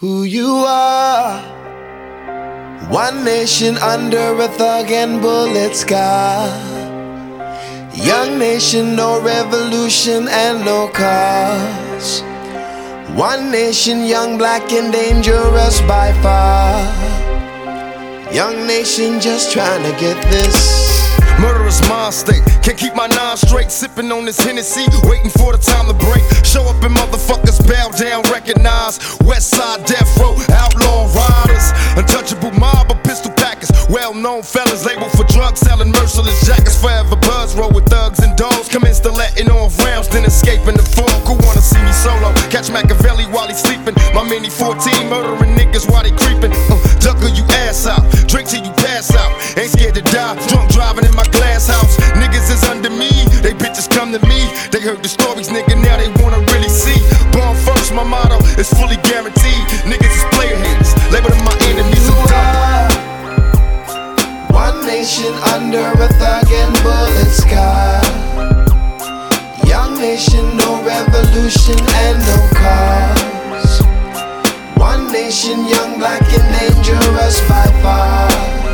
who you are. One nation under a thug and bullet sky. Young nation, no revolution and no cause. One nation, young, black and dangerous by far. Young nation just trying to get this. Murderous mind state, can't keep my nine straight. Sipping on this Hennessy, waiting for the time to break. Show up and motherfuckers bow down, recognize. West side death row, outlaw riders. Untouchable mob of pistol packers. Well-known fellas labeled for drugs, selling merciless jackets. Forever buzz, roll with thugs and dogs. Commence to letting off rounds, then escaping the fog. Who wanna see me solo? Catch Machiavelli while he's sleeping. My mini 14 murdering niggas while they creeping. Ducker you ass out, drink till you pass out. Ain't scared to die, drunk driving in my glass house. Niggas is under me, they bitches come to me. They heard the stories, nigga, now they wanna really see. Born first, my motto is fully guaranteed. Niggas is player haters, label them my enemies. One nation under a thug and bullet sky. Young nation, no revolution and no cause. One nation, young, black and dangerous by far.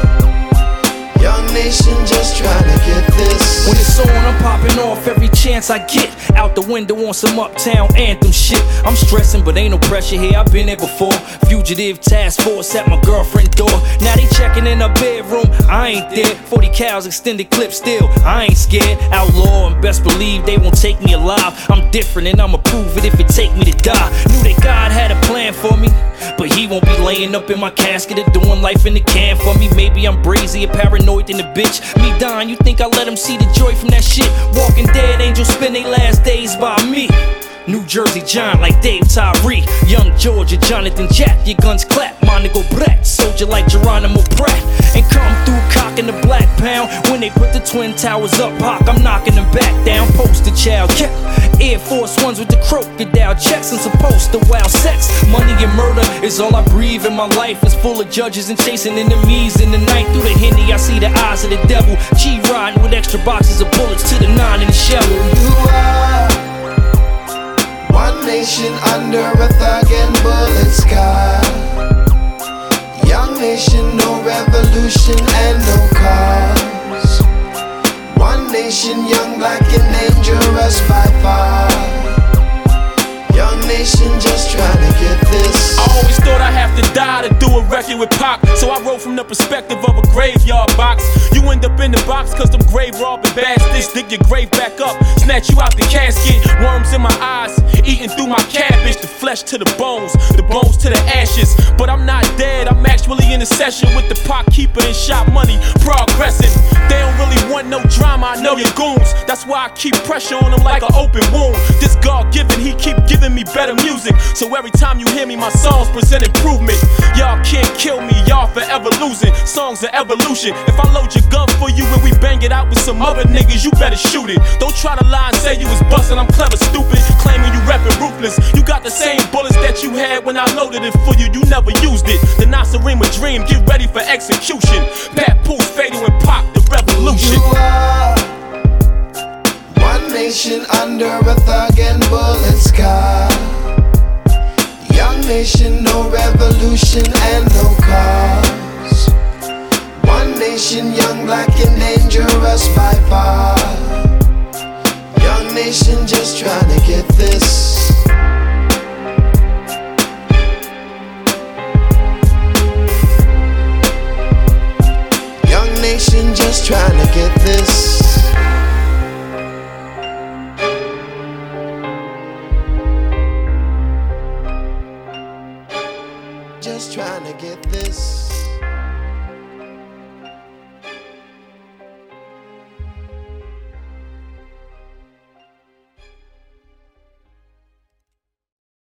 Young nation just trying to get this. When it's on, I'm popping off every chance I get. Out the window on some uptown anthem shit. I'm stressing, but ain't no pressure here, I've been there before. Fugitive task force at my girlfriend's door. Now they checking in her bedroom, I ain't there. 40 cows, extended clip still, I ain't scared. Outlaw and best believe they won't take me alive. I'm different and I'ma prove it if it take me to die. Knew that God had a plan for me, but he won't be laying up in my casket or doing life in the can for me. Maybe I'm brazy or paranoid than the bitch. Me dying, you think I let him see the joy from that shit? Walking dead angels spend their last days by me. New Jersey John like Dave Tyree. Young Georgia Jonathan Jack, your guns clap. My nigga Brett, soldier like Geronimo Pratt. And come through cocking the black pound. When they put the twin towers up, Hawk, I'm knocking them back down. Poster child, yeah. Air Force Ones with the crocodile checks and supposed to wild sex. Money and murder is all I breathe, and my life is full of judges and chasing enemies. In the night through the Henny, I see the eyes of the devil. G riding with extra boxes of bullets to the 9 in the shell. You are one nation under a thug and bullet sky. Young nation, no revolution and no cause. One nation, young, black and dangerous by far. Young nation just trying to get this. I always thought I have to die to do a record with Pac, so I wrote from the perspective of a graveyard box. You end up in the box cause them grave robbing bastards dig your grave back up, snatch you out the casket. Worms in my eyes, eating through my cabbage. The flesh to the bones to the ashes. But I'm not dead, I'm actually in a session with the pot keeper and shot money progressing. They don't really want no drama, I know your goons. That's why I keep pressure on them like an open wound. This God given, he keep giving me better music. So every time you hear me, my songs present improvement. Y'all can't kill me, y'all forever losing. Songs are evolution. If I load your gun for you and we bang it out with some other niggas, you better shoot it. Don't try to lie and say you was bustin', I'm clever, stupid. Claiming you rapping ruthless. You got the same bullets that you had when I loaded it for you, you never used it. The Nasarima dream, get ready for execution. Papoose, Fatal and Pop, the revolution. You are one nation under a thug and bullet sky. Young nation, no revolution and no cause. One nation, young, black and dangerous by far. Young nation just trying to get this. Young nation just trying to get this. Just trying to get this.